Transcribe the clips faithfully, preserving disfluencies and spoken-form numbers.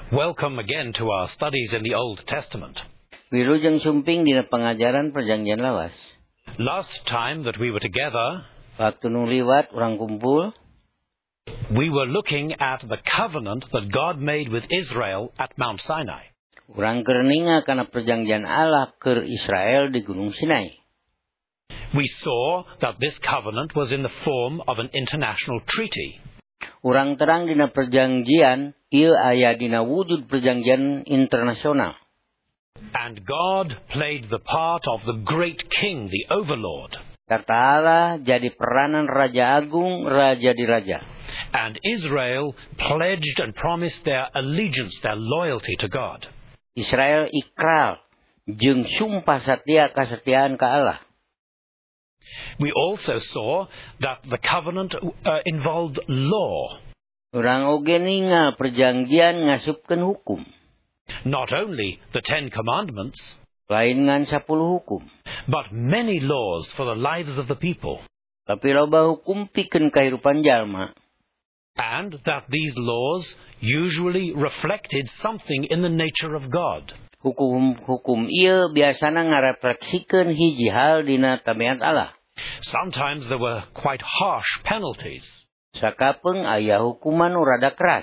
Welcome again to our studies in the Old Testament. Wilujeng sumping dina pengajaran perjanjian lawas. Last time that we were together, Waktu nu liwat urang kumpul, we were looking at the covenant that God made with Israel at Mount Sinai. urang keur ninga kana perjanjian Allah keur Israel di Gunung Sinai. We saw that this covenant was in the form of an international treaty. Urang terang dina perjanjian ieu aya dina wujud perjanjian internasional. And God played the part of the great king, the overlord. Karta Allah jadi peranan Raja Agung, Raja di Raja. And Israel pledged and promised their allegiance, their loyalty to God. Israel ikrar jeung sumpah satia kasetiaan ka Allah. We also saw that the covenant uh, involved law. Urang oge ningal perjanjian ngasupkeun hukum. Not only the Ten Commandments, Lain ngan sapuluh hukum. but many laws for the lives of the people. Tapi loba hukum pikeun kahirupan jalma. And that these laws usually reflected something in the nature of God. Hukum-hukum ieu biasana ngarefleksikeun hiji hal dina tabiat Allah. Sometimes there were quite harsh penalties. Sakapeung aya hukuman nu rada keras.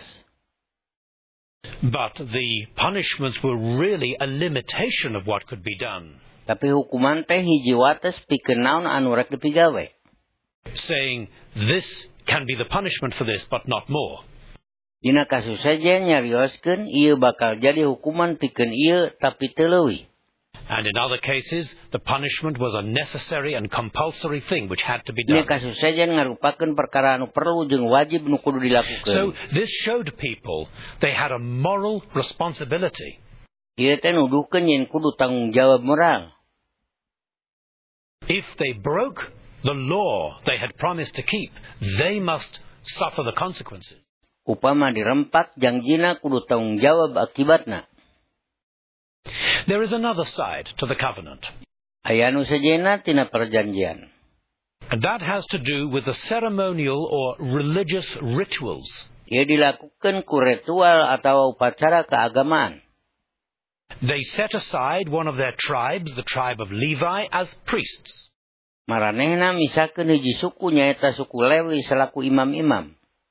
But the punishments were really a limitation of what could be done. Tapi hukuman teh hiji wates pikeun naon anu rek dipigawe. Saying, this can be the punishment for this, but not more. Dina kasus saja nyarioskeun ieu bakal jadi hukuman pikeun ieu tapi teu leuwih. And in other cases, the punishment was a necessary and compulsory thing which had to be Dina done. kasus saja ngarupakeun perkara anu perlu jeung wajib nu kudu So dilakukeun. this showed people they had a moral responsibility. Ieu teh nuduhkeun yen kudu tanggung jawab moral. If they broke the law they had promised to keep, they must suffer the consequences. Upama dirempak janjina kudu tanggung jawab akibatna. There is another side to the covenant, Aya nu sejenna tina perjanjian. and that has to do with the ceremonial or religious rituals. Ia dilakukan ku ritual atau upacara keagamaan. They set aside one of their tribes, the tribe of Levi, as priests. Maranehna misakeun hiji suku nyaeta suku Lewi selaku imam-imam.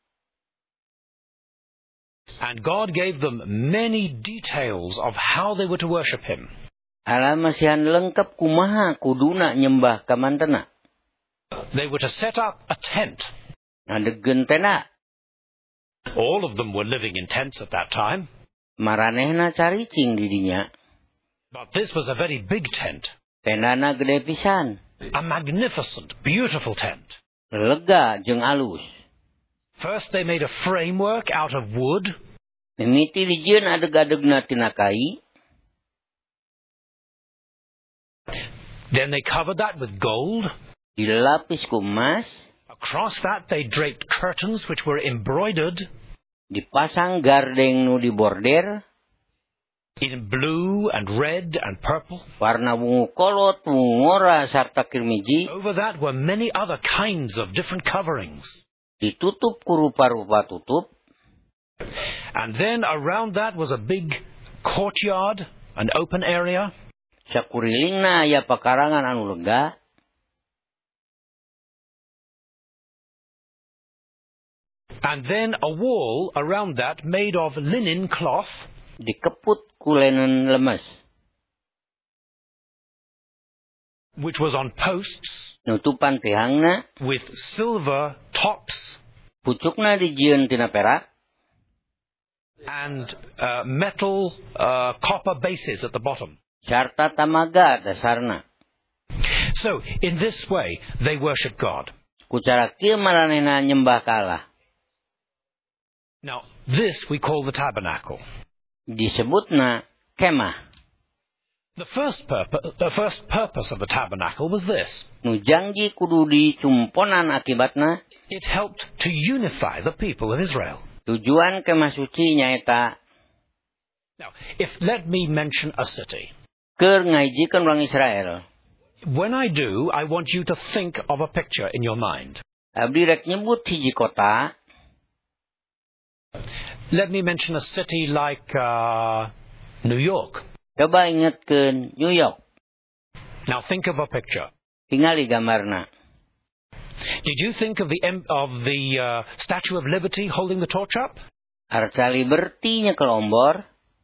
And God gave them many details of how they were to worship Him. Allah masihan lengkap kumaha kuduna nyembah ka mantena. They were to set up a tent. Ngadegkeun tenda. All of them were living in tents at that time. Maranehna caricing di dinya. But this was a very big tent. Tendana gede pisan. A magnificent, beautiful tent. Lega jeung alus. First they made a framework out of wood. Mimiti dijieun adeg-adegna tina kai. Then they covered that with gold. Dilapis ku emas. Across that they draped curtains which were embroidered Dipasang gardeng nu diborder. in blue and red and purple. Warna bungu kolot, bungu ngora, sarta kirmiji. Over that were many other kinds of different coverings. Ditutup ku rupa-rupa tutup. And then around that was a big courtyard, an open area. Sakurilingna aya pakarangan anu lega. And then a wall around that made of linen cloth, Dikeput ku lenen lemes. which was on posts Nutupan tihangna. with silver tops Pucukna dijieun tina perak. and uh, metal uh, copper bases at the bottom. Sarta tamaga dasarna. So, in this way, they worship God. Ku cara kieu maranehna nyembah ka Allah. Now, this we call the tabernacle. Disebutna kemah. The first, purpo- the first purpose of the tabernacle was this. Nu janji kudu dicumponan akibatna. It helped to unify the people of Israel. Tujuan kemah suci nyaeta Now, if let me mention a city. keur ngajikeun urang Israel. When I do, I want you to think of a picture in your mind. Abdi rek nyebut hiji kota. Let me mention a city like uh, New York. Coba ingatkeun New York. Now think of a picture. Tingali gambarna. Did you think of the of the uh, Statue of Liberty holding the torch up? Arca Liberty nya kelombor.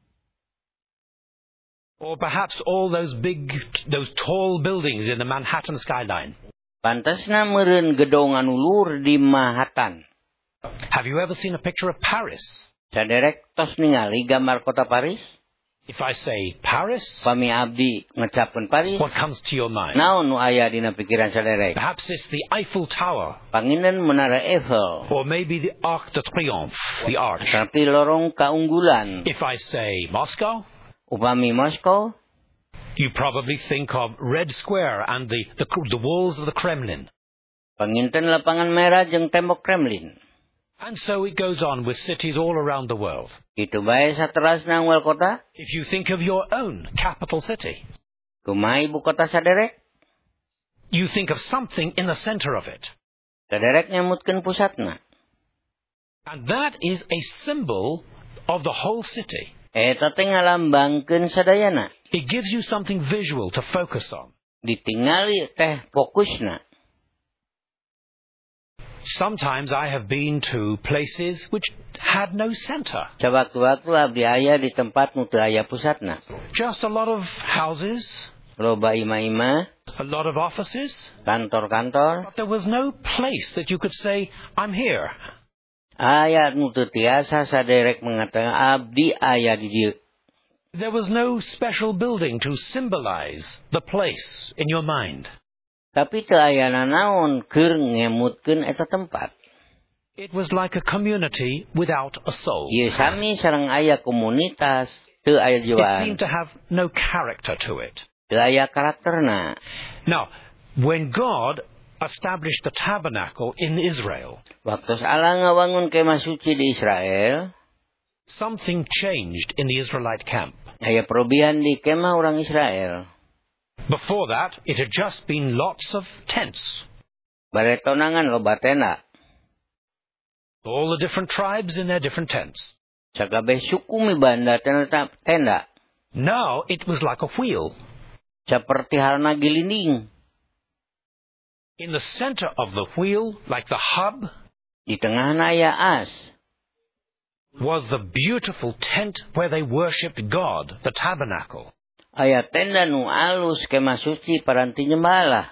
Or perhaps all those big, those tall buildings in the Manhattan skyline? Pantasna meureun gedong anu luhur di Manhattan. Have you ever seen a picture of Paris? Saderek tos ningali gambar kota Paris? If I say Paris, Pami abdi ngecapkeun Paris. what comes to your mind? Naon nu aya dina pikiran saderek? Perhaps it's the Eiffel Tower. Pangineun Menara Eiffel. Or maybe the Arc de Triomphe, the arch. Tapi lorong kaunggulan. If I say Moscow, Upami Moskow, you probably think of Red Square and the, the, the walls of the Kremlin. panginten lapangan merah jeung tembok Kremlin. And so it goes on with cities all around the world. Itu bae saterasna unggal kota. If you think of your own capital city, Kumaha ibu kota saderek? you think of something in the center of it. Saderek nyamutkeun pusatna. And that is a symbol of the whole city. Eta teh ngalambangkeun sadayana. It gives you something visual to focus on. Ditingali teh fokusna. Sometimes I have been to places which had no center. Sawaktu-waktu abdi aya di tempat nu teu aya pusatna. Just a lot of houses, Loba ima-ima, a lot of offices, kantor-kantor. but there was no place that you could say, I'm here. Aya nu teu tiasa saderek mengatakan abdi aya di dieu. There was no special building to symbolize the place in your mind. Tapi teu aya nanaon keur ngemutkeun eta tempat. It was like a community without a soul. Ieu sami sareng aya komunitas teu aya It jiwaan, seemed to have no character to it. teu aya karakterna. Now, when God established the tabernacle in Israel, Waktu Allah ngawangun kemah suci di Israel, something changed in the Israelite camp. aya perubahan di kemah orang Israel. Before that, it had just been lots of tents. Bare tonangan loba tenda. All the different tribes in their different tents. Sakabeh suku mibanda tenda tenda. Now it was like a wheel. Seperti halna gilinding. In the center of the wheel, like the hub, Di tengahna aya as. was the beautiful tent where they worshipped God, the tabernacle. Aya tenda nu alus kemah suci paranti nyembah Allah.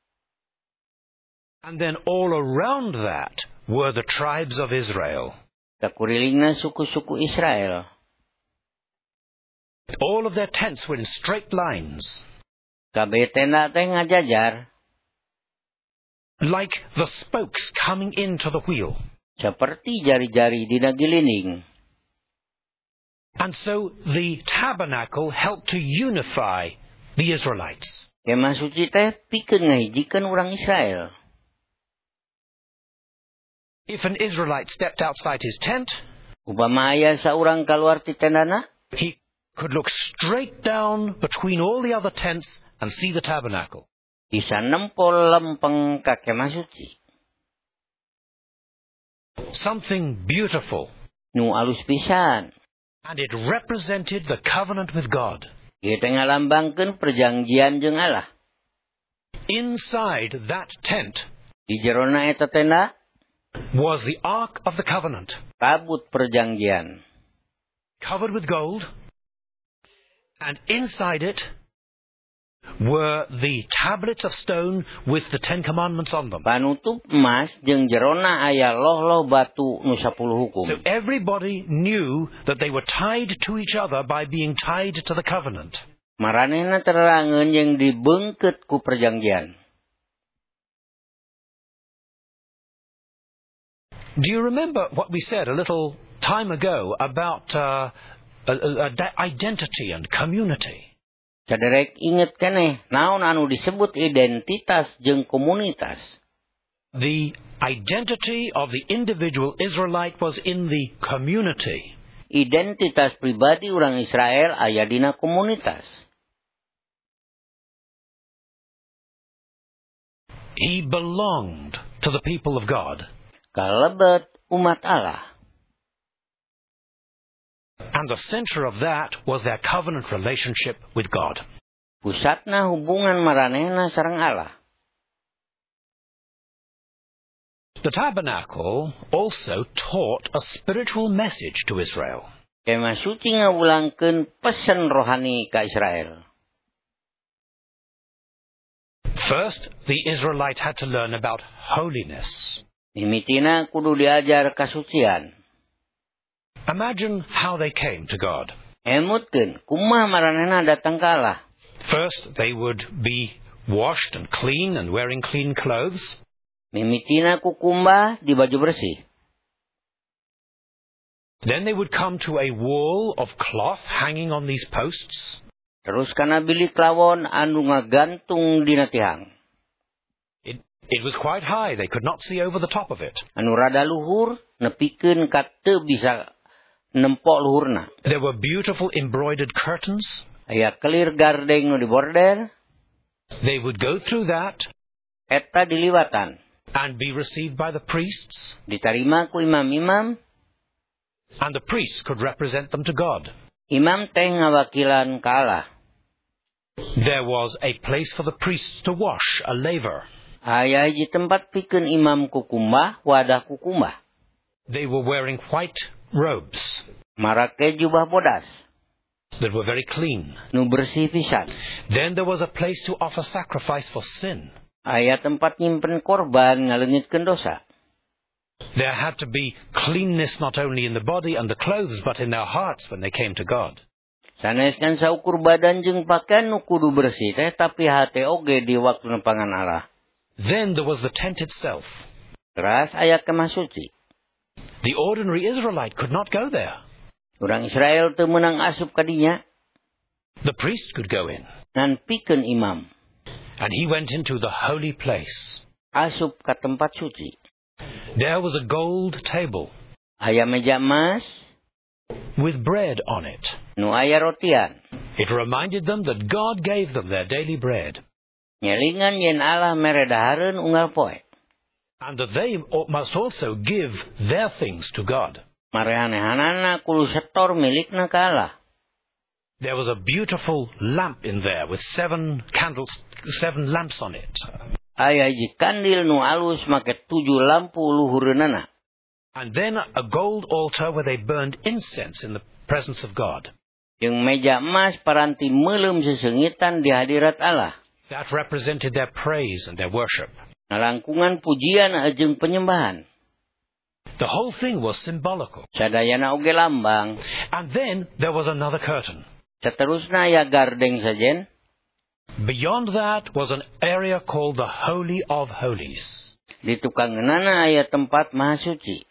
And then all around that were the tribes of Israel. Kakurilingna suku-suku Israel. All of their tents were in straight lines, Kabeh tenda teh ngajajar. like the spokes coming into the wheel. Seperti jari-jari dina gilinding. And so the tabernacle helped to unify the Israelites. Kemah suci teh pikeun ngahijikeun urang Israel. If an Israelite stepped outside his tent, Upama aya saurang kaluar ti tendana, he could look straight down between all the other tents and see the tabernacle. bisa nempol lempeng ka kemah suci. Something beautiful. Nu alus pisan. And it represented the covenant with God. Ieu teh ngalambangkeun perjanjian jeung Allah. Inside that tent Di jerona eta tenda was the Ark of the Covenant, kabut perjanjian. covered with gold. And inside it were the tablets of stone with the Ten Commandments on them. Panutup emas jeung jerona aya loh-loh batu nu sapuluh hukum. So everybody knew that they were tied to each other by being tied to the covenant. Maranehna terangeun jeung dibeungkeut ku perjanjian. Do you remember what we said a little time ago about uh, a, a, a identity and community? Saderek inget keneh naon anu disebut identitas jeung komunitas. The identity of the individual Israelite was in the community. Identitas pribadi urang Israel aya dina komunitas. He belonged to the people of God. Kalebet umat Allah. And the center of that was their covenant relationship with God. Pusatna hubungan maranehna sareng Allah. The tabernacle also taught a spiritual message to Israel. Kemah suci ngawulangkeun pesan rohani ka Israel. First, the Israelites had to learn about holiness. Mimitina kudu diajar kasucian. Imagine how they came to God. Emutkeun kumaha maranehna datang ka Allah. First, they would be washed and clean and wearing clean clothes. Mimitina kukumba di baju bersih. Then they would come to a wall of cloth hanging on these posts. Terus kana bilik lawon anu ngagantung dina tihang. It, it was quite high. They could not see over the top of it. Anu rada luhur nepikeun ka teu bisa nempok luhurna. There were beautiful embroidered curtains. Aya kelir gardeng nu diborder. They would go through that. Eta diliwatan. And be received by the priests. Ditarima ku imam-imam. And the priests could represent them to God. Imam teh ngawakilan ka Allah. There was a place for the priests to wash, a laver. Aya hiji tempat pikeun imam kukumbah, wadah kukumbah. They were wearing white robes. Marake jubah bodas. That were very clean. Nu bersih pisan. Then there was a place to offer sacrifice for sin. Aya tempat nyimpen korban ngaleungitkeun dosa. There had to be cleanness not only in the body and the clothes, but in their hearts when they came to God. Saneskan saukur badan jeung pakaian nu kudu bersih teh, tapi hate oge di waktu nempangan Allah. Then there was the tent itself. Teras aya kemah suci. The ordinary Israelite could not go there. Urang Israel teu meunang asup ka dinya. The priest could go in. Ngan pikeun imam. And he went into the holy place. Asup ka tempat suci. There was a gold table. Aya meja emas. With bread on it. Nu aya rotian. It reminded them that God gave them their daily bread. Nyelingan yen Allah mere dahareun unggal poe. And that they must also give their things to God. Marehanehanana kudu setor milikna ka Allah. There was a beautiful lamp in there with seven candles, seven lamps on it. Aya hiji kandil nu alus make tujuh lampu luhureunana. And then a gold altar where they burned incense in the presence of God. Jeung meja emas paranti meuleum seseungitan di hadirat Allah. That represented their praise and their worship. Nalangkungan pujian jeung penyembahan. The whole thing was symbolical. Sadayana oge lambang. And then there was another curtain. Saterusna aya gardeng sajen. Beyond that was an area called the Holy of Holies. Di tukangeunana aya tempat maha suci.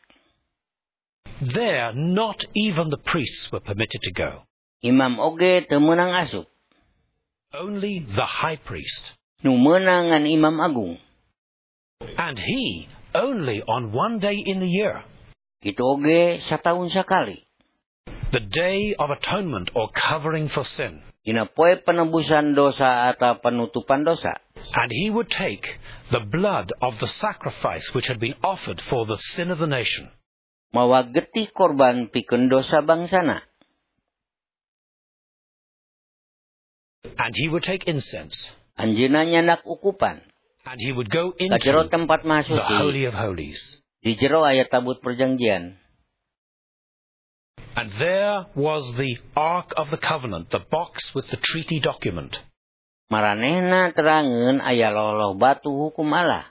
There, not even the priests were permitted to go. Imam oge teu meunang asup. Only the high priest. Nu meunang ngan imam agung. And he only on one day in the year. Kitu oge sataun sakali. The Day of Atonement or covering for sin. Dina poe penebusan dosa atau penutupan dosa. And he would take the blood of the sacrifice which had been offered for the sin of the nation. Mawa getih korban pikeun dosa bangsana. And he would take incense. Anjeunna nyandak ukupan. And he would go into Kajero tempat maha suci. the Holy of Holies. Di jero aya tabut perjanjian. And there was the Ark of the Covenant, the box with the treaty document. Maranehna terangeun aya loloh batu hukum Allah.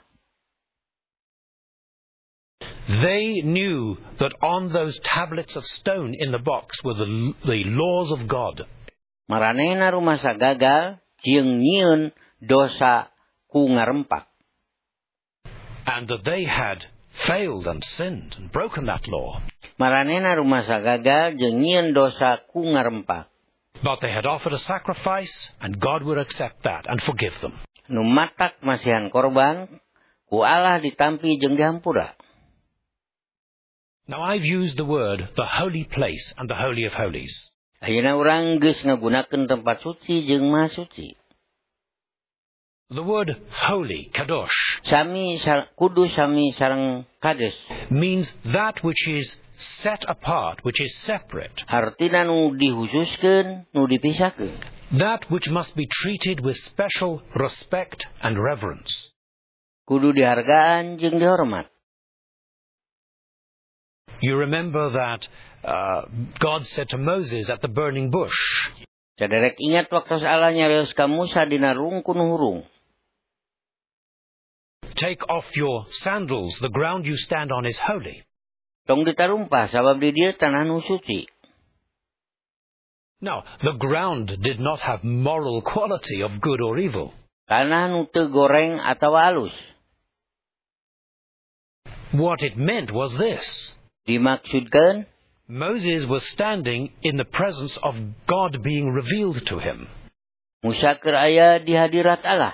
They knew that on those tablets of stone in the box were the, the laws of God. Maranehna rumasa gagal jeung nyieun dosa ku ngarempak. And that they had failed and sinned and broken that law. Maranehna rumasa gagal jeung nyieun dosa ku ngarempak. But they had offered a sacrifice, and God would accept that and forgive them. Nu matak masihan korban, ku Allah ditampi jeung dihampura. Now I've used the word, the holy place and the Holy of Holies. Ayeuna urang geus ngagunakeun tempat suci jeung maha suci. The word holy, kadosh, Sami kudus sami sareng kades. means that which is set apart, which is separate. Artina nu dihususkeun, nu dipisahkeun. That which must be treated with special respect and reverence. Kudu dihargaan jeung dihormat. You remember that uh, God said to Moses at the burning bush, Saderek ingat waktu Allah nyarios ka Musa dina rungkun hurung. take off your sandals, the ground you stand on is holy. Tong ditarumpah sabab di dieu tanah nu suci. Now, the ground did not have moral quality of good or evil. Tanah nu teu goreng atawa alus. What it meant was this. Dimaksudkeun Moses was standing in the presence of God being revealed to him. Musa keur aya di hadirat Allah.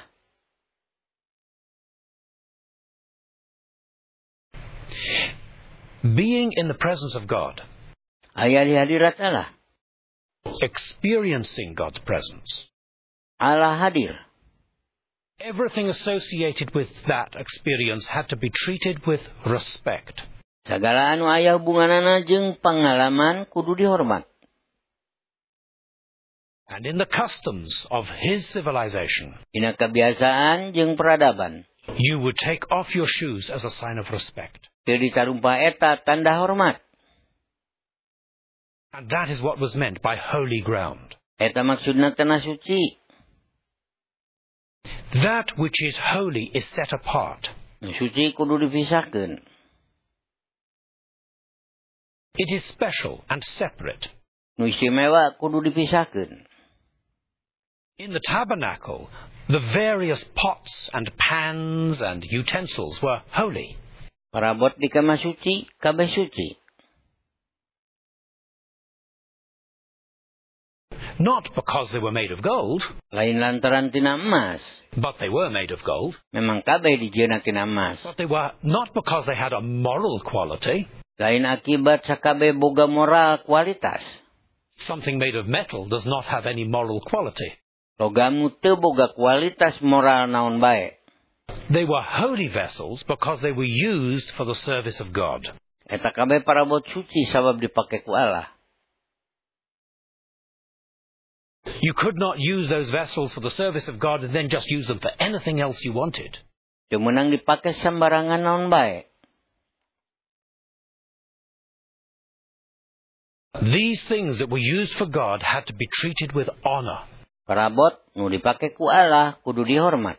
Being in the presence of God. Aya di hadirat Allah. Experiencing God's presence. Allah hadir. Everything associated with that experience had to be treated with respect. Sagala anu aya hubunganana jeung pangalaman kudu dihormat. And in the customs of his civilization, Dina kebiasaan jeung peradaban, you would take off your shoes as a sign of respect. teu ditarumpah eta tanda hormat. And that is what was meant by holy ground. Eta maksudna tanah suci. That which is holy is set apart. Nu suci kudu dipisahkeun. It is special and separate. Nu istimewa kudu dipisahkeun. In the tabernacle, the various pots and pans and utensils were holy. Parabot di kamar suci, kabeh suci. Not because they were made of gold, Lain lantaran tina emas. but they were made of gold. Memang kabeh dijieuna tina emas. But they were not because they had a moral quality. Lain akibat sakabeh boga moral kualitas. Something made of metal does not have any moral quality. Logam nu teu boga kualitas moral naon bae. They were holy vessels because they were used for the service of God. Eta kabeh parabot suci sabab dipake ku Allah. You could not use those vessels for the service of God and then just use them for anything else you wanted. Teu meunang dipake sambarangan naon bae. These things that were used for God had to be treated with honor. Parabot nu dipake ku Allah kudu dihormat.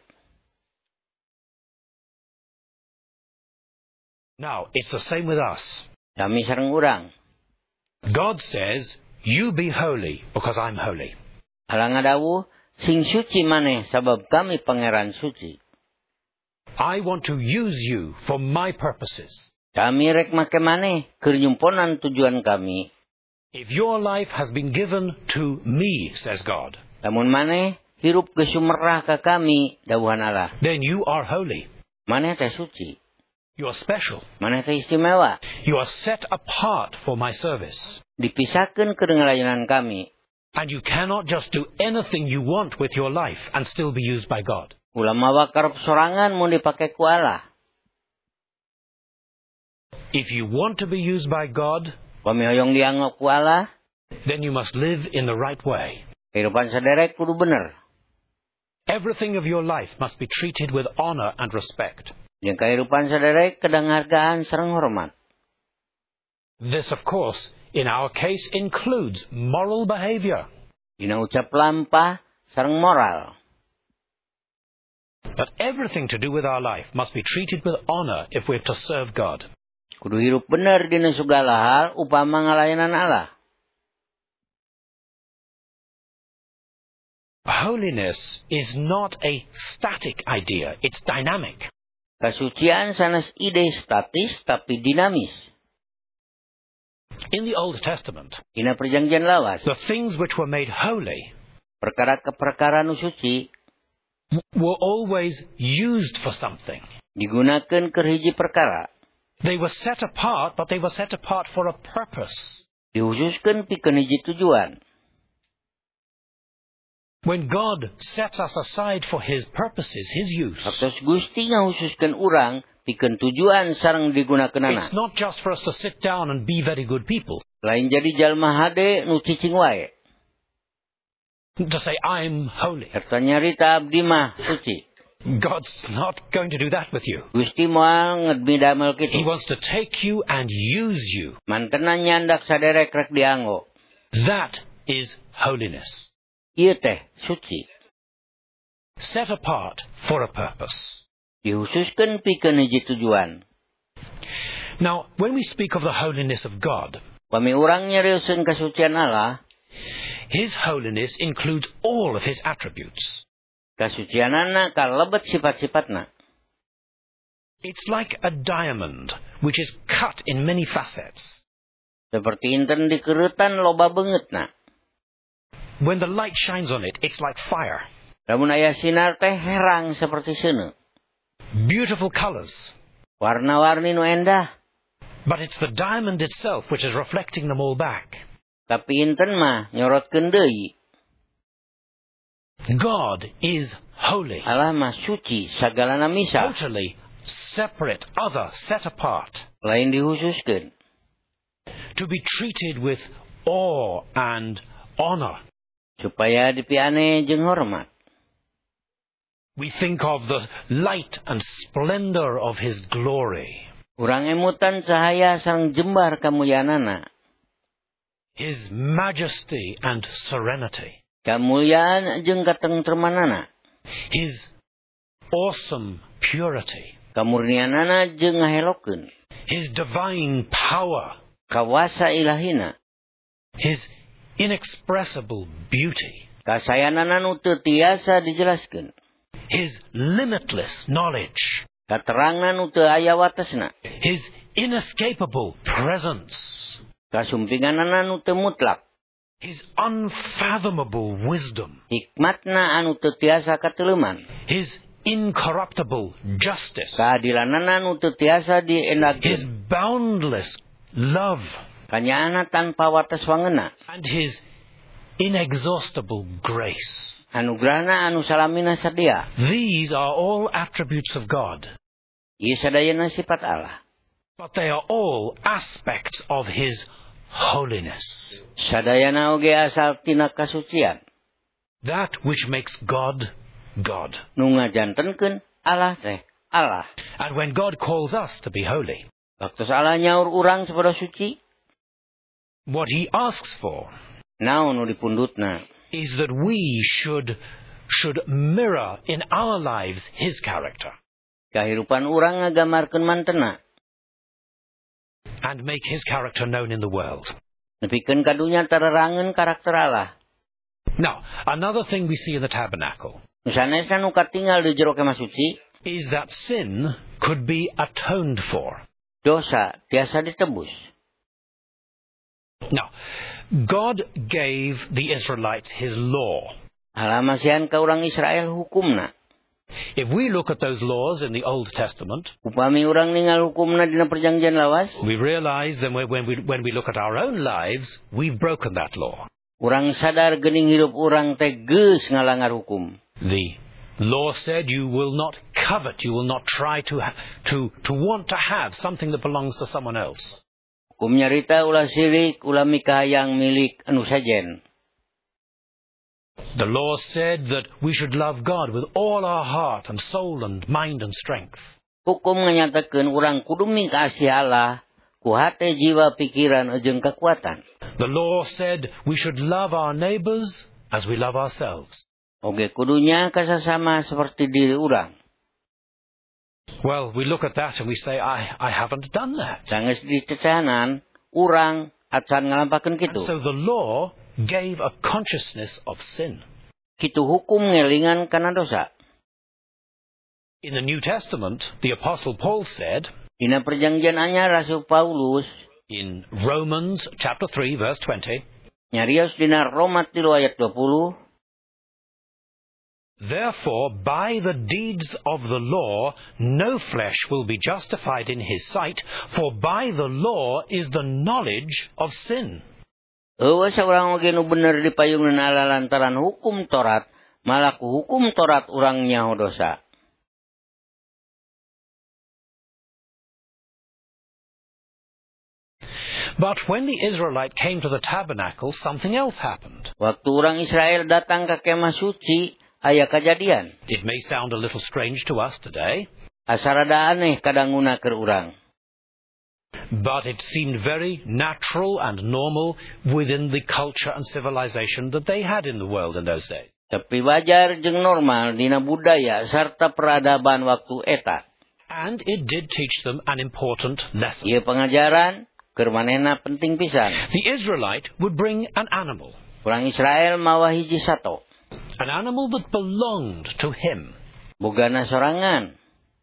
Now, it's the same with us. Kami sareng urang. God says, you be holy because I'm holy. Allah ngadawuh, sing suci maneh sabab kami pangeran suci. I want to use you for my purposes. Kami rek make maneh keur nyumponan tujuan kami. If your life has been given to me, says God, Lamun maneh hirup geus sumerah ka kami, dawuhan Allah. then you are holy. Maneh teh suci. You are special. Maneh teh istimewa. You are set apart for my service. Dipisahkeun keur ngelayanan kami. And you cannot just do anything you want with your life and still be used by God. Ulah mawa karep sorangan mun dipake ku Allah. If you want to be used by God, Pamihoyong dianggap ku Allah, then you must live in the right way. kehidupan saderek kudu bener. Everything of your life must be treated with honor and respect. Jeung kehidupan saderek kedang hargaan sareng hormat. This, of course, in our case, includes moral behavior. Dina ucap lampah sareng moral. But everything to do with our life must be treated with honor if we're to serve God. Kudu hirup bener dina segala hal upama ngalayanan Allah. Holiness is not a static idea, it's dynamic. Kasucian sanes ide statis tapi dinamis. In the Old Testament, Dina perjanjian lawas, the things which were made holy perkara ke perkara nu suci were always used for something. digunakeun keur hiji perkara. They were set apart, but they were set apart for a purpose. Dihususkeun pikeun hiji tujuan. When God sets us aside for His purposes, His use, Waktu Gusti ngahususkeun urang pikeun tujuan sareng digunakeunana. It's not just for us to sit down and be very good people. Lain jadi jalma hade nu cicing wae. To say, I'm holy. Serta nyarita abdi mah suci. God's not going to do that with you. Gusti moal ngedmidamel kitu. He wants to take you and use you. Mantena nyandak saderek rek dianggo. That is holiness. Ieu teh suci. Set apart for a purpose. Dihususkeun pikeun hiji tujuan. Now, when we speak of the holiness of God, Pami urang nyarioskeun kasucian Allah, His holiness includes all of His attributes. kasucianana kalebet sifat-sifatna. It's like a diamond, which is cut in many facets. Seperti inten dikeuretan loba beungeutna. When the light shines on it, it's like fire. Lamun aya sinar teh herang seperti seuneu. Beautiful colors. Warna-warni nu endah. But it's the diamond itself which is reflecting them all back. Tapi inten mah nyorotkeun deui. God is holy. Allah mah suci, sagalana misah. Totally separate, other, set apart. Lain dihususkeun. To be treated with awe and honor. Supaya dipiane jeung hormat. We think of the light and splendor of His glory. Urang emutan cahaya sareng jembar kamuliaanana. His majesty and serenity. Kamuliaan jeung katengtremanana. His awesome purity. Kamurnianana jeung ngahelokeun. His divine power. Kawasa ilahina. His inexpressible beauty. Kasayanana nu teu tiasa dijelaskeun. His limitless knowledge. Katerangan nu teu aya watesna. His inescapable presence. Kasumpinganana nu teu mutlak. His unfathomable wisdom. Hikmatna anu teu tiasa kateuleman. His incorruptible justice. Kaadilanana nu teu tiasa His diendakeun. boundless love. Kanyaana tanpa wates wangena. And His inexhaustible grace. Anugerahna anu salamina sadia. These are all attributes of God. Ieu sadayana sifat Allah. But they are all aspects of His holiness. Sadayana oge asal tina kasucian. That which makes God, God. Nu ngajantenkeun Allah teh Allah. And when God calls us to be holy, Waktu Allah nyaur urang sapada suci, what He asks for naon nu dipundutna? is that we should, should mirror in our lives His character. Kahirupan urang ngagamarkeun mantena. And make His character known in the world. Nepikeun kadunya tererangeun karakter Allah. Now, another thing we see in the tabernacle Nu sanesna nu katinggal di jero kemah suci, is that sin could be atoned for. dosa tiasa ditebus. Now, God gave the Israelites His law. Allah masihan ka urang Israel hukumna. If we look at those laws in the Old Testament, Upami urang ningal hukumna dina perjanjian lawas, we realize that when we, when we look at our own lives, we've broken that law. urang sadar geuning hidup urang teh geus ngalanggar hukum. The law said you will not covet, you will not try to, ha- to, to want to have something that belongs to someone else. Hukum nyarita ulah sirik, ulah mikahayang milik anu sajen. The law said that we should love God with all our heart and soul and mind and strength. Hukum nganyatakeun urang kudu mingkasih Allah ku hate jiwa pikiran jeung kekuatan. The law said we should love our neighbors as we love ourselves. Oge kudunya kasasama seperti diri urang. Well, we look at that and we say, I, I haven't done that. Sanggeus dicecanan, urang acan ngalampakeun And kitu. so the law gave a consciousness of sin. Kitu hukum ngelingan kana dosa. In the New Testament, the Apostle Paul said, Dina perjanjian anyar Rasul Paulus in Romans chapter three, verse twenty, nyarios dina Roma tilu ayat dua puluh, therefore, by the deeds of the law, no flesh will be justified in his sight, for by the law is the knowledge of sin. eueuh saurang oge nu bener dipayungeun Allah lantaran hukum Torat, malah ku hukum Torat urang nyaho dosa. But when the Israelite came to the tabernacle, something else happened. Waktu orang Israel datang ke kemah suci, aya kejadian. It may sound a little strange to us today, Asarada aneh kadanguna keur urang. but it seemed very natural and normal within the culture and civilization that they had in the world in those days. Tapi wajar jeung normal dina budaya sarta peradaban waktu eta. And it did teach them an important lesson. Ieu pengajaran keur manehna penting pisan. The Israelite would bring an animal, Urang Israel mawa hiji sato. an animal that belonged to him. Bogana sorangan.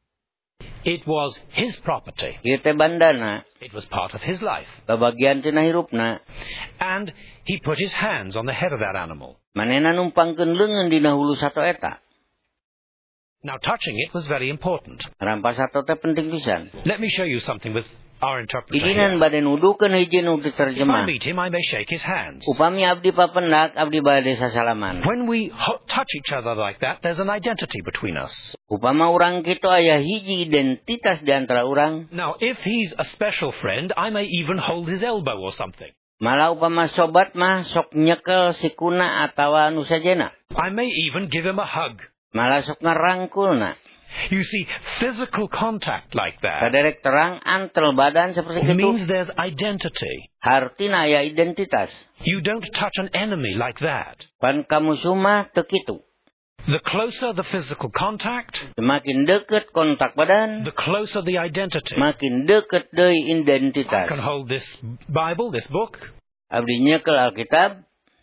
It was his property. Ieu teh bandana, It was part of his life. babagian tina hirupna. And he put his hands on the head of that animal. Manehna numpangkeun leungeun dina hulu sato eta. Now, touching it was very important. Rampas sato teh penting pisan. Let me show you something with our interpreter Idinan here. bade nuduhkeun hiji nu If I diterjemah. meet him, I may shake his hands. Upami abdi papendak, abdi bade sasalaman. When we ho- touch each other like that, there's an identity between us. Upama urang kitu aya hiji identitas di antara urang. Now, if he's a special friend, I may even hold his elbow or something. Malah upama sobat mah sok nyekel sikuna atawa nu sajena. I may even give him a hug. Malah sok ngarangkulna. You see, physical contact like that Kaderek terang antel badan seperti itu. means there's identity. Hartina aya identitas. You don't touch an enemy like that. Pan kamusuh mah teu kitu. The closer the physical contact, Semakin deket kontak badan, the closer the identity. makin deket deui I identitas. can hold this Bible, this book. Abdi nyekel Alkitab,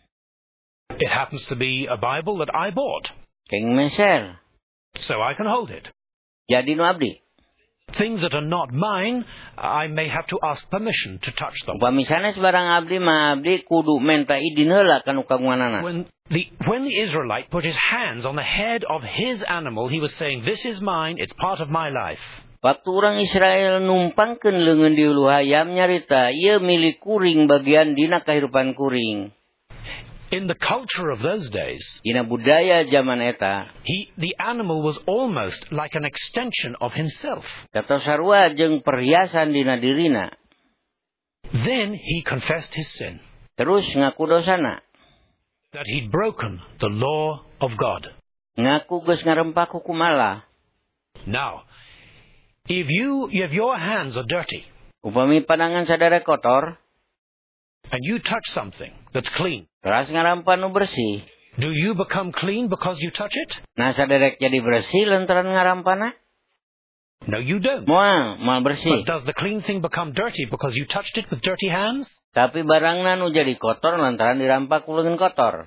It happens to be a Bible that I bought, keng meser. so I can hold it. Jadi nu abdi. Things that are not mine, I may have to ask permission to touch them. Upami sanes barang abdi mah abdi kudu menta idin heula kanu kagunganana. When the, when the Israelite put his hands on the head of his animal, he was saying, this is mine, it's part of my life. Waktu orang Israel numpangkeun leungeun di ulu hayam nyarita, ieu milik kuring bagian dina kahirupan kuring. In the culture of those days, Dina budaya zaman eta, he, the animal was almost like an extension of himself. katos sarua jeung perhiasan dina dirina. Then he confessed his sin, Terus ngaku dosana, that he'd broken the law of God. ngaku geus ngarempak hukum Allah. Now, if you, if your hands are dirty, Upami pandangan sadara kotor, and you touch something that's clean, teras ngarampan nu bersih. do you become clean because you touch it? Nah saderek jadi bersih lantaran ngarampana? No, you don't. Moal, moal bersih. But does the clean thing become dirty because you touched it with dirty hands? Tapi barangna nu jadi kotor lantaran dirampak ku leungeun kotor.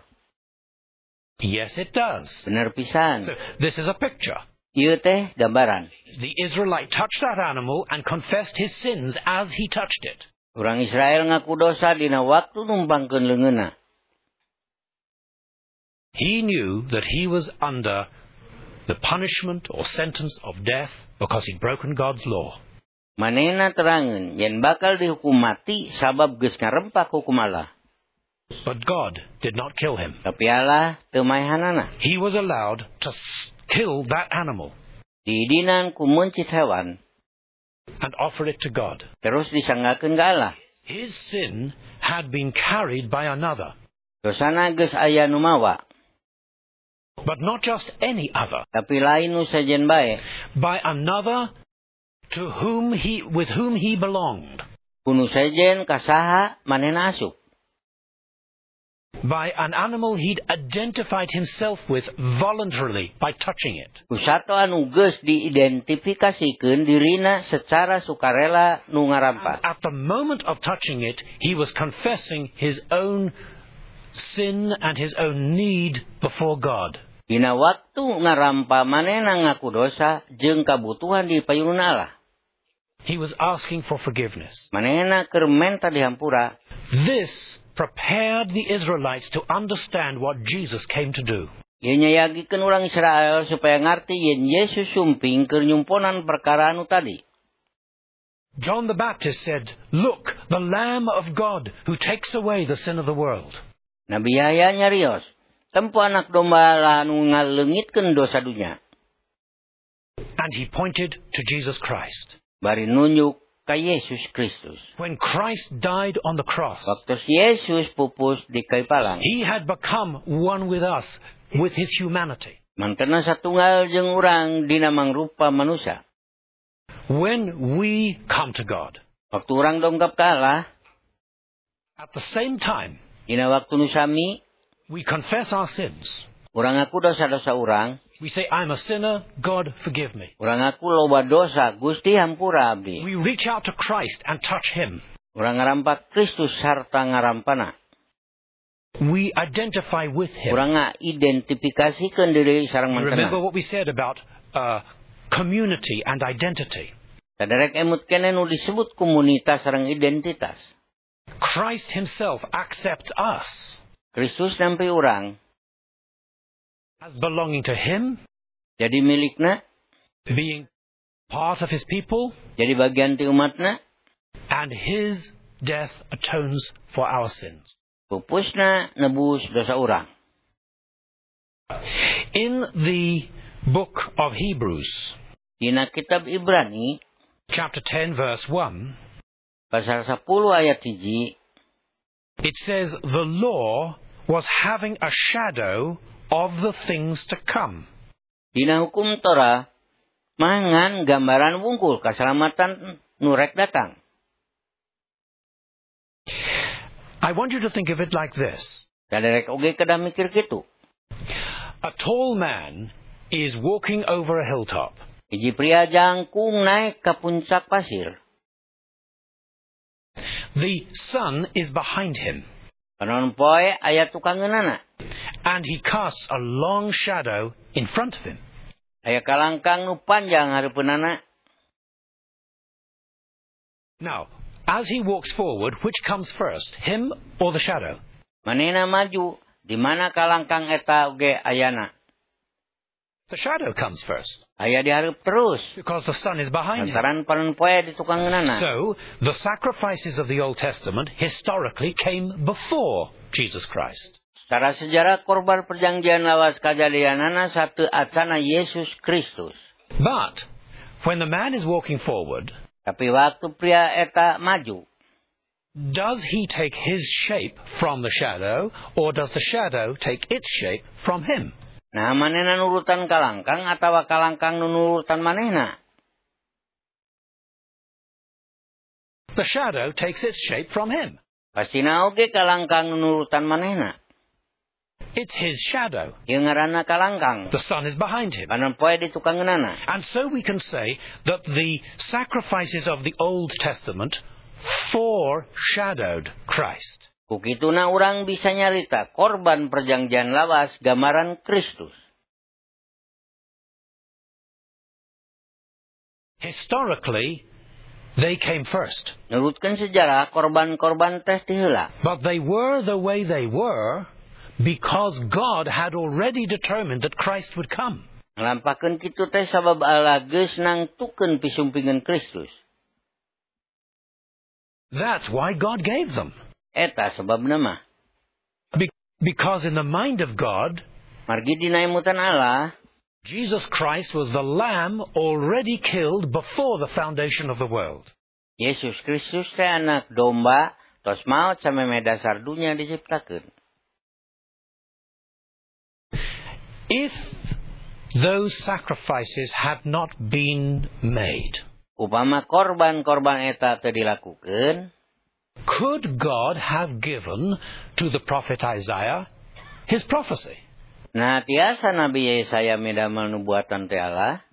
Yes, it does. Bener So pisan. this is a picture. Ieu teh gambaran. The Israelite touched that animal and confessed his sins as he touched it. Urang Israel ngaku dosa dina waktu numpangkeun leungeunna. He knew that he was under the punishment or sentence of death because he'd broken God's law. Manehna terangeun yen bakal dihukum mati sabab geus ngarempak hukum Allah. But God did not kill him. Tapi Allah teu maehanana. He was allowed to s- kill that animal Diidinan ku muncit hewan, and offer it to God. terus disanggakeun ka Allah. His sin had been carried by another, Dosana geus aya nu mawa, but not just any other, tapi lain nu sajen bae. by another to whom he, with whom he belonged, Kunu sajen kasaha manehna asup. by an animal he'd identified himself with voluntarily by touching it. Ku sato anu geus diidentifikasikeun dirina secara sukarela nu And ngarampa. at the moment of touching it, he was confessing his own sin and his own need before God. Dina waktu ngarampa manehna ngaku dosa jeung kabutuhan di payungan Allah. He was asking for forgiveness. Manehna keur menta dihampura. This prepared the Israelites to understand what Jesus came to do. Ieu nyayagikeun urang Israel supaya ngarti yen Yesus sumping keur nyumponan perkara anu tadi. John the Baptist said, "Look, the Lamb of God who takes away the sin of the world." Nabi Yahya nyarios, tempo anak domba anu ngaleungitkeun dosa dunya. And he pointed to Jesus Christ. Bari nunjuk ka Yesus Kristus. When Christ died on the cross, Waktu si Yesus pupus di kayu palang, he had become one with us, with his humanity. mangkana satunggal jeung urang dina mangrupa manusia. When we come to God, Waktu urang dongkap ka Allah, at the same time, dina waktu nu sami, we confess our sins. urang aku dosa-dosa urang, We say, I'm a sinner, God forgive me. urang aku loba dosa, Gusti hampura abdi. We reach out to Christ and touch him. Urang ngarampak Kristus sarta ngarampana. We identify with him. Urang ngidentifikasikeun diri sareng You remember mangkana. what we said about uh, community and identity. Saderek emut kene nu disebut komunitas sareng identitas. Christ himself accepts us Kristus nampi urang as belonging to him, jadi milikna, being part of his people, jadi bagian ti umatna, and his death atones for our sins. pupusna nebus dosa urang. In the book of Hebrews, Dina kitab Ibrani chapter ten, verse one, pasal sepuluh ayat hiji, it says, the law was having a shadow of the things to come. dina hukum Torah mangan gambaran wungkul kasalamatan nu rek datang. I want you to think of it like this. Saderek oge kedah mikir kitu. A tall man is walking over a hilltop. Hiji pria jangkung naik ka puncak pasir. The sun is behind him, Panon poe aya tukangeunana. and he casts a long shadow in front of him. Aya kalangkang nu panjang hareupeunana. Now, as he walks forward, which comes first, him or the shadow? Manehna maju, di mana kalangkang eta oge ayana. The shadow comes first, Aya dihareup terus. because the sun is behind him. Lantaran panon poe di tukangeunana. So, the sacrifices of the Old Testament historically came before Jesus Christ. Secara sejarah korban perjanjian lawas kajadianana satu atsana Yesus Kristus. But, when the man is walking forward, Tapi waktu pria eta maju, does he take his shape from the shadow, or does the shadow take its shape from him? nah manehna nurutan kalangkang atawa kalangkang nu nurutan manehna? The shadow takes its shape from him. Pastina oge kalangkang nu nurutan manehna. It's his shadow. Ieu ngaranna kalangkang. The sun is behind him. Panon poe di tukangeunana. And so we can say that the sacrifices of the Old Testament foreshadowed Christ. Kukituna urang bisa nyarita korban perjanjian lawas gambaran Kristus. Historically, they came first. Nurutkeun sejarah korban-korban teh ti heula. But they were the way they were because God had already determined that Christ would come. Nglampakeun kitu teh sabab Allah geus nangtukeun pisumpingeun Kristus. That's why God gave them. Eta sebabna mah. Be- because in the mind of God, Margi dina emutan Allah, Jesus Christ was the lamb already killed before the foundation of the world. Yesus Kristus teh anak domba tos maot sameme dasar dunia diciptakeun. If those sacrifices had not been made, Upama korban-korban eta teu dilakukeun, could God have given to the prophet Isaiah his prophecy? nah tiasa Nabi Yesaya midamel nubuatan teh Allah.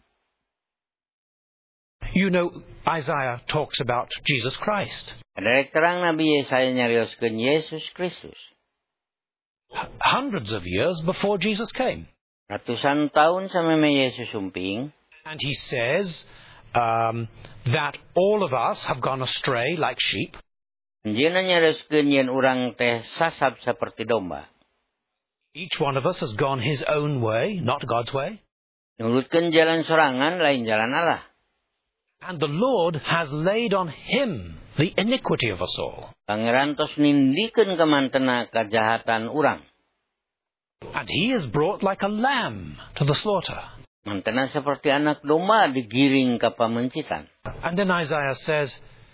You know, Isaiah talks about Jesus Christ. Derek terang Nabi Yesaya nyarioskeun Yesus Kristus. H- Hundreds of years before Jesus came. Ratusan tahun sameme Yesus sumping, And he says um, that all of us have gone astray like sheep. Anjeunna nyarioskeun yen urang teh sasab saperti domba. Each one of us has gone his own way, not God's way. Nurutkeun jalan sorangan lain jalan Allah. And the Lord has laid on him the iniquity of us all. Pangeran tos nindikeun ka mantena kajahatan urang. And he is brought like a lamb to the slaughter. Mantena seperti anak domba digiring ka pamencitan. And then Isaiah says,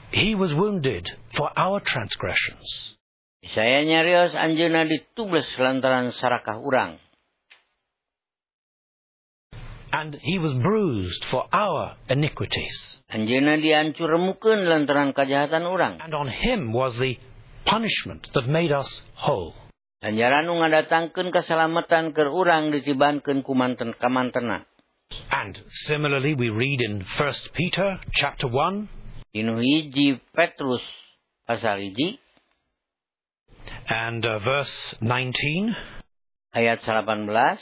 He was wounded for our transgressions. Saya nyarios anjeunna ditubles lantaran sarakah urang. And he was bruised for our iniquities. Anjeunna diancur remukeun lantaran kajahatan urang. And on him was the punishment that made us whole. Ganjaran nu ngadatangkeun kasalamatan keur urang ditibankeun kumanten kamantenna. And similarly we read in First Peter chapter one. Dinu hiji Petrus pasal hiji. And uh, verse nineteen. Ayat delapan belas.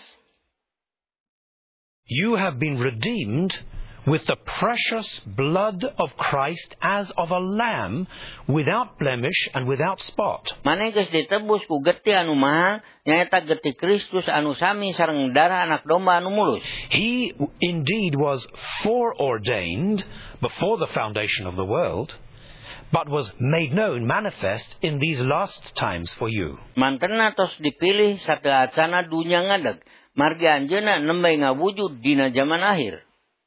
You have been redeemed with the precious blood of Christ as of a lamb without blemish and without spot. Maneh geus ditebus ku getih anu mahal nyaeta getih Kristus anu sami sareng darah anak domba anu mulus. He indeed was foreordained before the foundation of the world, but was made known, manifest in these last times for you. Mantenna tos dipilih sateatsana dunya ngadeg, margi anjeunna nembe ngawujud dina zaman akhir.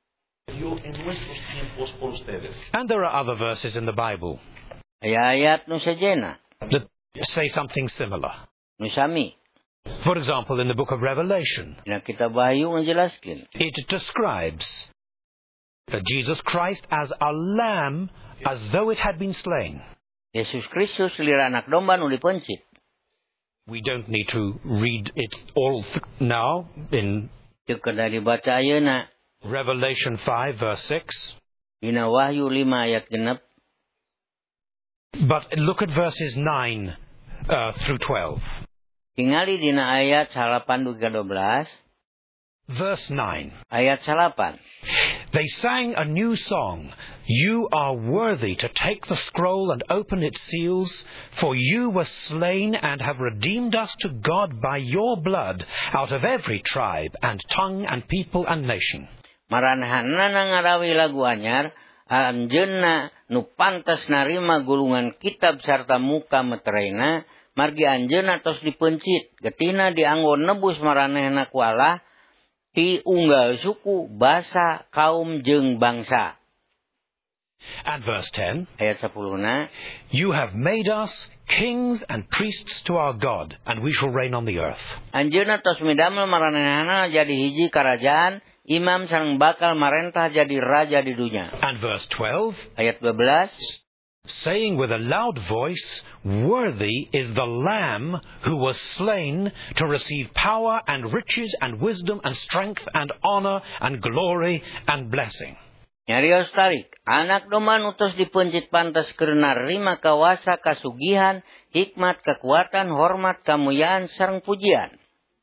And there are other verses in the Bible Ayat nu sejena that say something similar. nu sami. For example, in the book of Revelation, Dina kitab Wahyu ngajelaskeun. it describes that Jesus Christ as a lamb as though it had been slain. Yesus Kristus lira anak domba nu dipencit. We don't need to read it all th- now in Teu kada dibaca ayeuna. Revelation five verse six. Dina Wahyu lima ayat genep. But look at verses nine uh, through twelve. Tingali dina ayat salapan dugi dua belas. Verse nine. Ayat salapan. They sang a new song. You are worthy to take the scroll and open its seals, for you were slain and have redeemed us to God by your blood out of every tribe and tongue and people and nation. Maranehna ngarawi lagu anyar, anjeunna nu pantas narima gulungan kitab sarta muka meterena, margi anjeunna tos dipencit, getihna dianggo nebus maranehna ku Allah, ti unggal suku, basa, kaum jeung bangsa. And verse ten. Ayat sepuluhna. You have made us kings and priests to our God, and we shall reign on the earth. Anjeunna tos midamel maranehna jadi hiji karajaan, imam sareng bakal marentah jadi raja di dunia. And verse twelve. Ayat dua belas. Saying with a loud voice, worthy is the Lamb who was slain to receive power and riches and wisdom and strength and honor and glory and blessing. Nyarios tarik, anak domba nu tos dipencit pantas keur narima kawasa, kasugihan, hikmat, kekuatan, hormat, kamuliaan sareng pujian.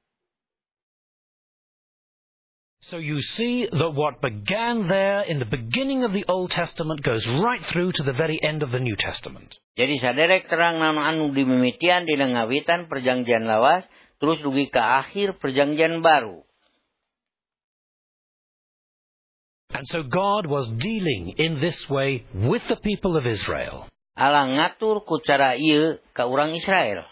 So you see that what began there in the beginning of the Old Testament goes right through to the very end of the New Testament. Jadi saderek terang nanu anu dimimitian dina ngawitan perjanjian lawas, terus dugi ke akhir perjanjian baru. And so God was dealing in this way with the people of Israel. Allah ngatur ku cara ieu ka urang Israel.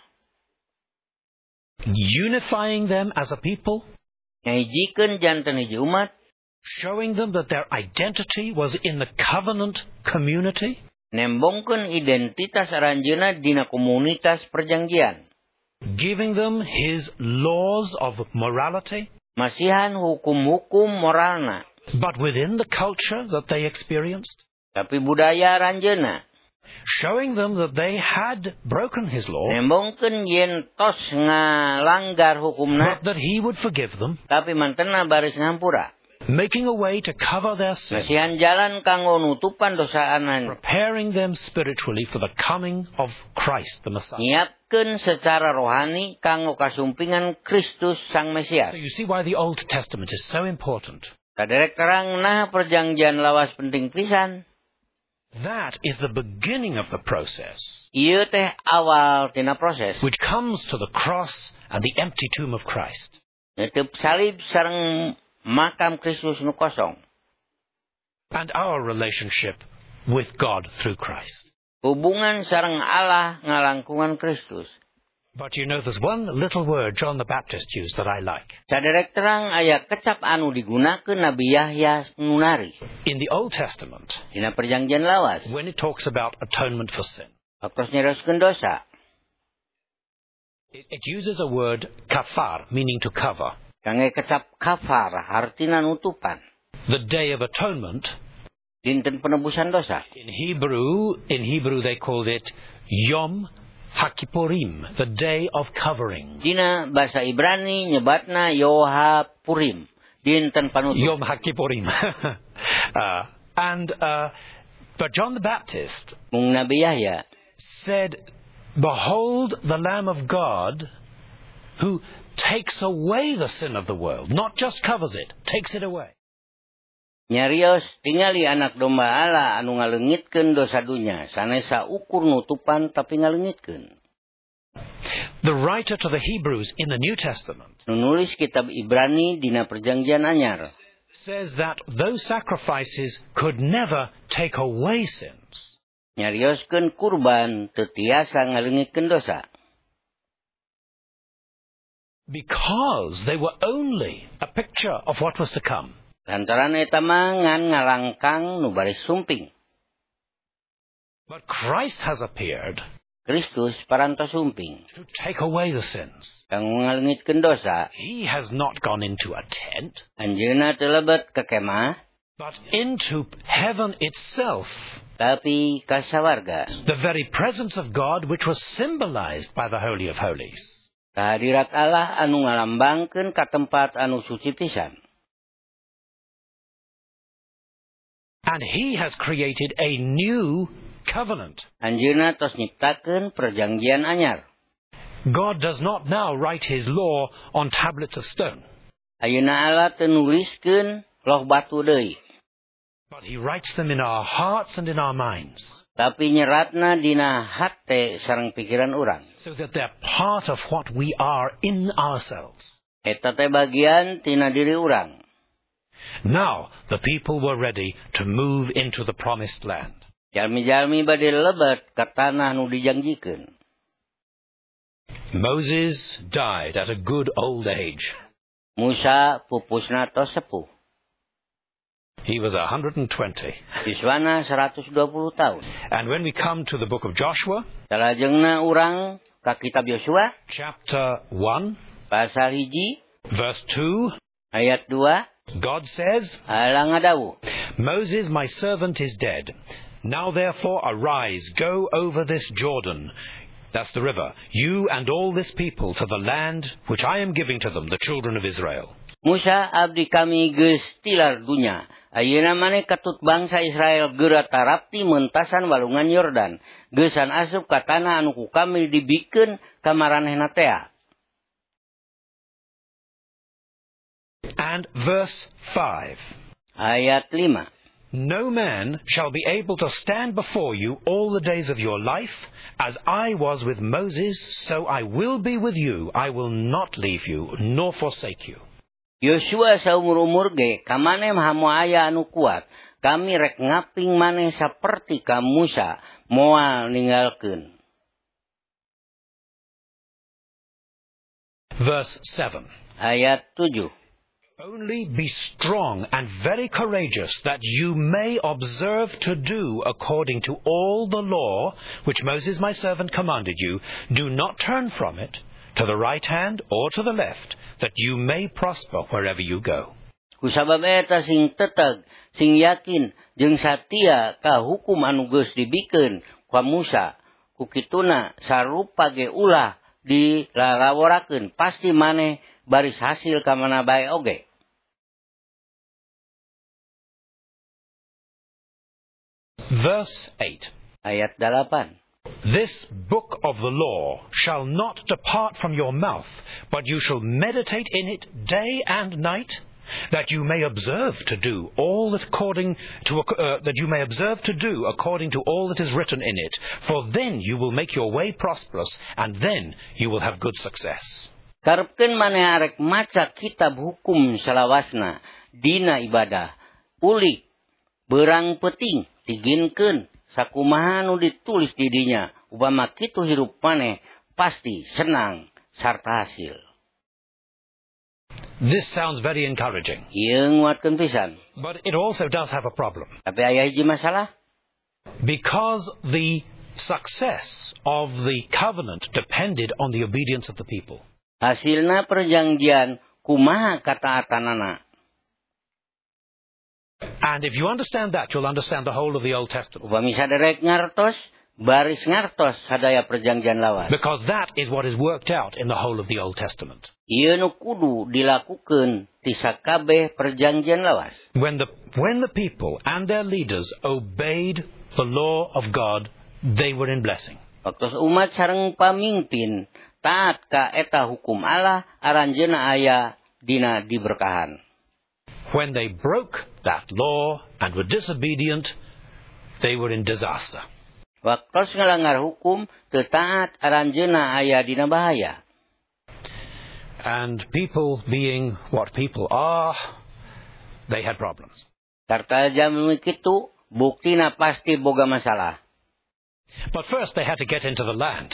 Unifying them as a people. Ngahijikeun janten hiji umat. Showing them that their identity was in the covenant community. Nembongkeun identitas aranjeunna dina komunitas perjanjian. Giving them His laws of morality. Masihan hukum-hukum moralna. But within the culture that they experienced. Tapi budaya aranjeunna. Showing them that they had broken His law. Nembongkeun yen tos ngalanggar hukumna. But that He would forgive them. Tapi mantenna baris ngampura. Making a way to cover their sin. Masihan jalan kanggo nutupan dosaanan. Preparing them spiritually for the coming of Christ the Messiah. Nyiapkeun secara rohani kanggo kasumpingan Kristus Sang Mesias. So you see why the Old Testament is so important. Kaderek terang nah perjanjian lawas penting pisan. That is the beginning of the process. Ieu teh awal tina proses. Which comes to the cross and the empty tomb of Christ. Netep salib sareng makam Kristus nu kosong. And our relationship with God through Christ. Hubungan sareng Allah ngalangkungan Kristus. But you know, there's one little word John the Baptist used that I like. Saderek terang aya kecap anu digunakeun Nabi Yahya nunari. In the Old Testament, Dina perjanjian lawas, when it talks about atonement for sin, waktu nyeroskeun dosa, it, it uses a word kafar, meaning to cover. kangge kecap kafar, hartina nutupan. The Day of Atonement, Dinten penebusan dosa. in Hebrew, in Hebrew they called it Yom HaKippurim, the Day of Covering. Dina bahasa Ibrani nyebatna Yoha Purim, dinten panutup. Yom HaKippurim. uh, and, uh, but John the Baptist Mung Nabi Yahya said, "Behold the Lamb of God who takes away the sin of the world," not just covers it, takes it away. nyarios tingali anak domba Allah anu ngaleungitkeun dosa dunya, sanesa ukur nutupan tapi ngaleungitkeun. The writer to the Hebrews in the New Testament Nulis kitab Ibrani dina perjanjian anyar says that those sacrifices could never take away sins. nyarioskeun kurban teu tiasa ngaleungitkeun dosa. Because they were only a picture of what was to come. Lantaran eta mah ngan ngalangkang nu bari sumping. But Christ has appeared Kristus parantos sumping. to take away the sins. Kanggo ngaleungitkeun dosa, He has not gone into a tent, anjeunna teu lebet ka kemah, but into heaven itself, tapi ka sawarga. the very presence of God which was symbolized by the Holy of Holies. Kehadirat Allah anu ngalambangkeun ka tempat anu suci pisan. And He has created a new covenant. Anjeunna tos nyiptakeun perjanjian anyar. God does not now write His law on tablets of stone, Ayeuna Allah teu nuliskeun loh batu deui, but He writes them in our hearts and in our minds, tapi nyeratna dina hate sareng pikiran urang. so that they're part of what we are in ourselves. Eta teh bagian tina diri urang. Now the people were ready to move into the promised land. Jalmi-jalmi bade lebet ka tanah nu dijanjikeun. Moses died at a good old age. Musa pupusna tos sepuh. He was one hundred twenty. Siswana seratus dua puluh tahun. And when we come to the book of Joshua, Salajengna urang ka kitab Yosua, chapter one, pasal hiji, verse two, ayat dua, God says, Allah ngadawu, "Moses, my servant, is dead. Now therefore arise, go over this Jordan," that's the river, "you and all this people to the land which I am giving to them, the children of Israel." Musa abdi kami geus tilar dunya. Ayeuna maneh katut bangsa Israel geura tarapti meuntasan walungan Yordan. Geusan asup ka tanah anu ku kami dibikeun ka maranehna tea. And verse five, Ayat lima. "No man shall be able to stand before you all the days of your life. As I was with Moses, so I will be with you. I will not leave you nor forsake you." Yosua saumur-umur ge ka maneh hamo aya anu kuat. Kami rek ngaping maneh saperti ka Musa moal ninggalkeun. Verse seven, Ayat tujuh. "Only be strong and very courageous, that you may observe to do according to all the law which Moses my servant commanded you. Do not turn from it to the right hand or to the left, that you may prosper wherever you go." Kusabab eta sing teteg, sing yakin, jeung satia ka hukum anu geus dibikeun ka Musa. Kukituna sarupa ge ulah dilalaworakeun, pasti maneh baris hasil ka mana bae oge. Verse eight, Ayat delapan. "This book of the law shall not depart from your mouth, but you shall meditate in it day and night, that you may observe to do all that according to uh, that you may observe to do according to all that is written in it. For then you will make your way prosperous, and then you will have good success." Karepkeun maneh arek maca kitab hukum salawasna dina ibadah. Ulik beurang peuting tiginkeun sakumaha nu ditulis di dinya. Upama kitu hirup maneh pasti senang sarta hasil. This sounds very encouraging. Ieu nguatkeun pisan. But it also does have a problem. Tapi aya hiji masalah. Because the success of the covenant depended on the obedience of the people. Hasilna perjanjian kumaha kataatanana. And if you understand that, you'll understand the whole of the Old Testament. Upami saderek ngartos, baris ngartos sadaya perjanjian lawas. Because that is what is worked out in the whole of the Old Testament. Ieu nu kudu dilakukeun ti sakabeh perjanjian lawas. When the, when the people and their leaders obeyed the law of God, they were in blessing. Waktu umat sareng pamimpin taat ka eta hukum Allah, aranjeuna aya dina diberkahan. When they broke that law and were disobedient, they were in disaster. Waktu ngalanggar hukum, teu taat, aranjeuna aya dina bahaya. And people being what people are, they had problems. Karta jalmi kitu, buktina pasti boga masalah. But first they had to get into the land.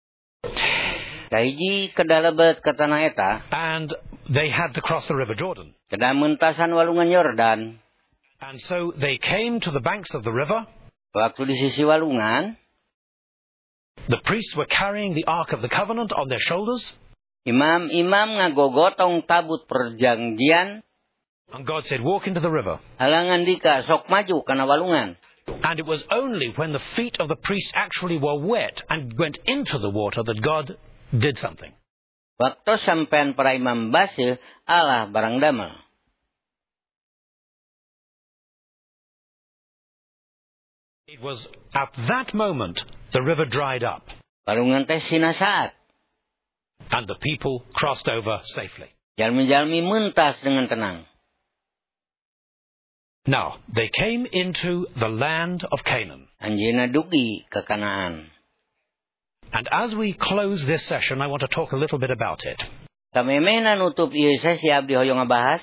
Kahiji kedalebet ka tanah eta. And they had to cross the river Jordan. Kedah mentasan walungan Yordan. And so they came to the banks of the river. Waktu di sisi walungan, the priests were carrying the Ark of the Covenant on their shoulders. Imam-imam ngagogotong tabut perjanjian. And God said, walk into the river. Halangan dika sok maju kana walungan. And it was only when the feet of the priests actually were wet and went into the water that God did something. Waktu sampean para imam baseuh, Allah barang damel. It was at that moment the river dried up. Walungan teh sina saat. And the people crossed over safely. Jalmi-jalmi mentas dengan tenang. Now, they came into the land of Canaan. Anjeunna dugi ke Kanaan. And as we close this session, I want to talk a little bit about it. Kamemena nutup ieu sesi abdi hoyong ngabahas.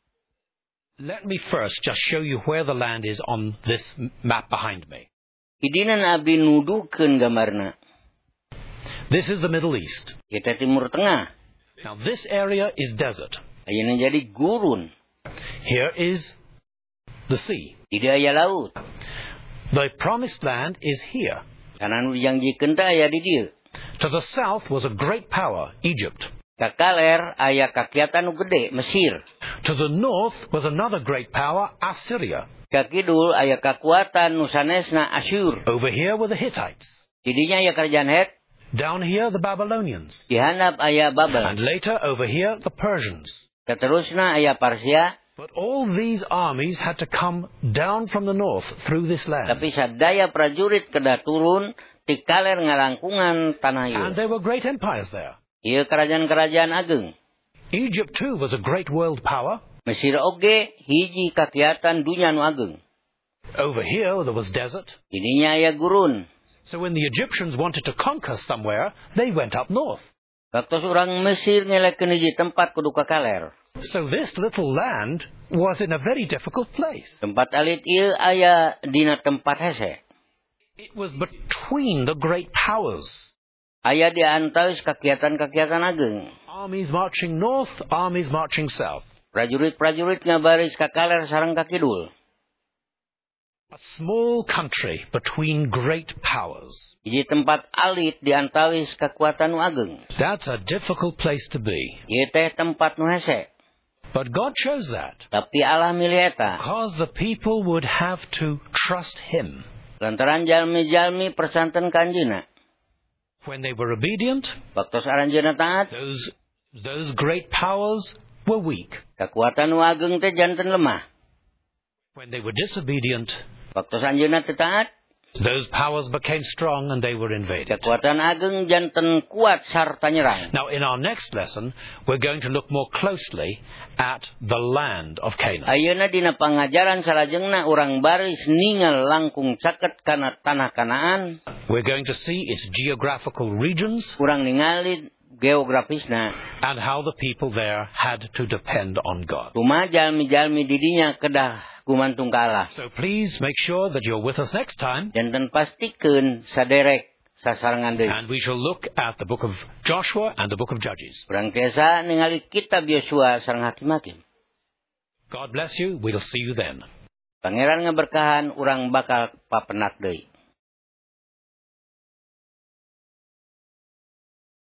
Let me first just show you where the land is on this map behind me. Idinan abdi nudukeun gambarna. This is the Middle East. Kita Timur Tengah. Now this area is desert. Ayeuna jadi gurun. Here is the sea. Di dieu aya laut. The promised land is here. Kana nu dijanjikeun teh aya di dieu. To the south was a great power, Egypt. Ka kaler aya kakiatan nu gede, Mesir. To the north was another great power, Assyria. Ka kidul aya kakuatan nu sanesna Asyur. Over here were the Hittites. Di dinya aya kerajaan Het. Down here the Babylonians. Di handap aya Babel. And later over here the Persians. Katerusna aya Parsia. But all these armies had to come down from the north through this land. Tapi sadaya prajurit kedah turun ti kaler ngalangkungan tanah ieu. And there were great empires there. Ieu kerajaan-kerajaan ageng. Egypt too was a great world power. Mesir oge hiji kakiatan dunya nu ageng. Over here there was desert. Di dinya aya gurun. So when the Egyptians wanted to conquer somewhere, they went up north. Waktu urang Mesir ngelekeun hiji tempat kudu ka kaler. So this little land was in a very difficult place. Tempat alit ieu aya dina tempat hese. It was between the great powers. Aya di antawis kakiatan-kakiatan ageng. Armies marching north, armies marching south. Prajurit-prajurit ngabaris ka kaler sareng ka kidul. A small country between great powers. Hiji tempat alit di antawis kakuatan nu ageng. That's a difficult place to be. Ieu teh tempat nu hese. But God chose that. Tapi Allah milih eta. Because the people would have to trust Him. Lantaran jalmi-jalmi persanten kanjeuna. When they were obedient, waktu saranjeunna taat, those those great powers were weak. Kakuatan nu ageng teh janten lemah. When they were disobedient, waktu saranjeunna teu taat, those powers became strong and they were invaded. Kekuatan ageng janten kuat sarta nyerang. Now in our next lesson, we're going to look more closely at the land of Canaan. Ayeuna dina pangajaran salajengna urang baris ningal langkung caket kana tanah Kanaan. We're going to see its geographical regions. Urang ningali geografisna. And how the people there had to depend on God. Kumaha jalmi-jalmi di dinya kedah gumantung ka Allah. So please make sure that you're with us next time. Janten pastikeun saderek sasarangan deui. And we shall look at the book of Joshua and the book of Judges. Urang tiasa ningali kitab Yosua sareng Hakim-hakim. God bless you. We'll see you then. Pangeran ngaberkahan, urang bakal papenak deui.